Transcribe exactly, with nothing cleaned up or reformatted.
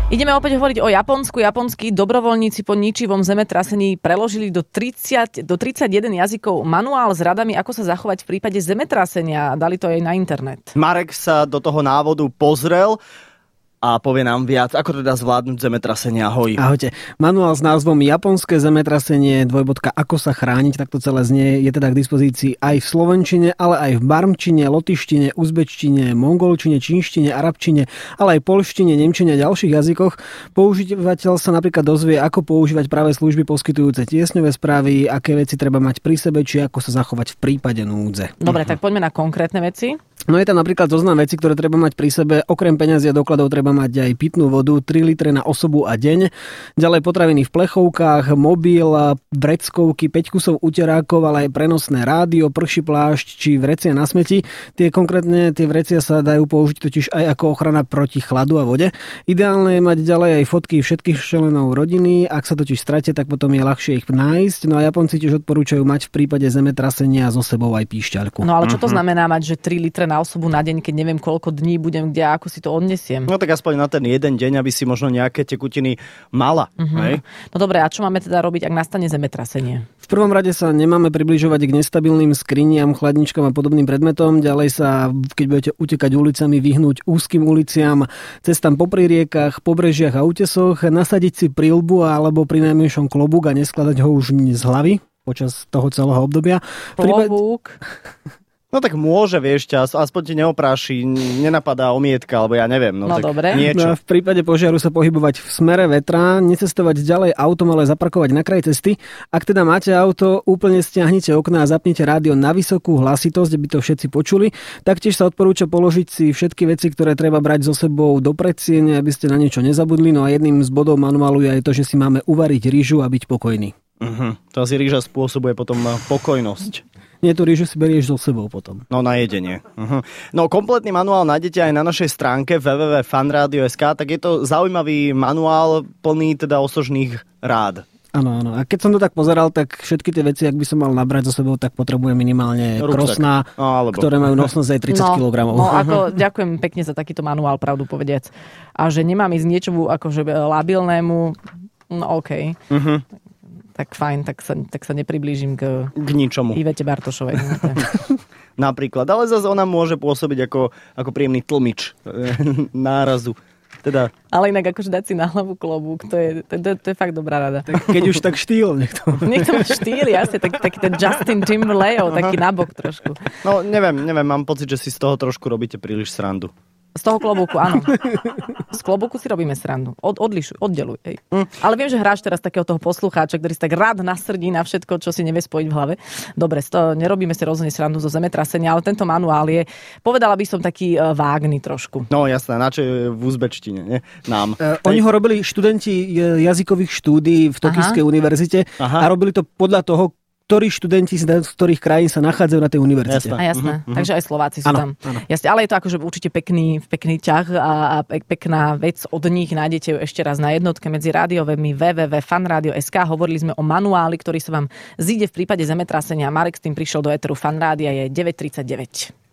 Ideme opäť hovoriť o Japonsku. Japonskí dobrovoľníci po ničivom zemetrasení preložili do, tridsať, do tridsaťjeden jazykov manuál s radami, ako sa zachovať v prípade zemetrasenia. Dali to aj na internet. Marek sa do toho návodu pozrel a povie nám viac, ako teda zvládnuť zemetrasenie. Ahoj. Ahojte. Manuál s názvom Japonské zemetrasenie dvojbodka ako sa chrániť, takto celé znie, je teda k dispozícii aj v slovenčine, ale aj v barmčine, lotyštine, uzbečtine, mongolčine, čínštine, arabčine, ale aj poľštine, nemčine a ďalších jazykoch. Používateľ sa napríklad dozvie, ako používať práve služby poskytujúce tiesňové správy, aké veci treba mať pri sebe, či ako sa zachovať v prípade núdze. Dobre, uh-huh. tak poďme na konkrétne veci. No je tam napríklad zoznam vecí, ktoré treba mať pri sebe. Okrem peňazí a dokladov treba mať aj pitnú vodu, tri litre na osobu a deň. Ďalej potraviny v plechovkách, mobil, vreckovky, päť kusov uterákov, ale aj prenosné rádio, prší plášť či vrecia na smeti. Tie konkrétne tie vrecia sa dajú použiť totiž aj ako ochrana proti chladu a vode. Ideálne je mať ďalej aj fotky všetkých členov rodiny. Ak sa totiž stratia, tak potom je ľahšie ich nájsť. No a Japonci tiež odporúčajú mať v prípade zemetrasenia so sebou aj píšťaľku. No ale čo to znamená mať, že tri litre na osobu na deň, keď neviem koľko dní budem kde a ako si to odnesiem? No tak aspoň na ten jeden deň, aby si možno nejaké tekutiny mala. Uh-huh. Hej? No dobre, a čo máme teda robiť, ak nastane zemetrasenie? V prvom rade sa nemáme približovať k nestabilným skriniam, chladničkám a podobným predmetom. Ďalej sa, keď budete utekať ulicami, vyhnúť úzkym uliciam, cestám popri riekach, pobrežiach a útesoch, nasadiť si prilbu alebo pri najmenšom klobúk a neskladať ho už z hlavy počas toho celého obdobia. Klobúk? No tak môže, vieš ťa, aspoň ti neopráši, nenapadá omietka, alebo ja neviem. No, no tak dobre. Niečo. No, v prípade požiaru sa pohybovať v smere vetra, necestovať ďalej autom, ale zaparkovať na kraj cesty. Ak teda máte auto, úplne stiahnite okná a zapnite rádio na vysokú hlasitosť, aby to všetci počuli. Taktiež sa odporúča položiť si všetky veci, ktoré treba brať so sebou do predsiene, aby ste na niečo nezabudli. No a jedným z bodov manuálu je aj to, že si máme uvariť rýžu a byť pokojný. Uh-huh. To asi rýža spôsobuje potom pokojnosť. Nie, tú rýžu si berieš so sebou potom. No na jedenie. Uh-huh. No kompletný manuál nájdete aj na našej stránke w w w bodka fanradio bodka es ka, tak je to zaujímavý manuál plný teda osožných rád. Áno, áno. A keď som to tak pozeral, tak všetky tie veci, ak by som mal nabrať so sebou, tak potrebujem minimálne Ruksak. krosná, Alebo. ktoré majú nosnosť aj tridsať no, kilogramov. No ako ďakujem pekne za takýto manuál, pravdu povediac. A že nemám ísť niečomu akože labilnému, no okej. Okay. Uh-huh. Tak fajn, tak sa, tak sa nepriblížim k, k ničomu. Ivete Bartošovej. Napríklad, ale zase ona môže pôsobiť ako, ako príjemný tlmič nárazu. Teda... Ale inak akože dať si na hlavu klobúk, to je, to, to, to je fakt dobrá rada. Tak keď už tak štýl. Niekto, niekto má štýl, jasne, tak, taký ten Justin Timberlake, taký nabok trošku. No neviem, neviem, mám pocit, že si z toho trošku robíte príliš srandu. Z toho klobúku, áno. Z klobúku si robíme srandu. Od, odlišuj, oddeluj. Ej. Mm. Ale viem, že hráš teraz takého toho poslucháča, ktorý si tak rád nasrdí na všetko, čo si nevie spojiť v hlave. Dobre, to nerobíme si rozhodne srandu zo zemetrasenia, ale tento manuál je, povedala by som, taký uh, vágny trošku. No jasné, na čo je v uzbečtine, nie? Nám. Uh, oni ho robili študenti jazykových štúdií v Tokijskej univerzite. Aha. A robili to podľa toho, ktorí študenti z ktorých krajín sa nachádzajú na tej univerzite. Jasné. A jasné. Uh-huh. Takže aj Slováci sú ano, tam. Ano. Jasne, ale je to akože určite pekný, pekný ťah a, a pekná vec od nich. Nájdete ju ešte raz na jednotke medzi rádiovými w w w bodka fanradio bodka es ka. Hovorili sme o manuáli, ktorý sa vám zíde v prípade zemetrasenia. Marek s tým prišiel do éteru Fanrádia, je deväť tridsaťdeväť.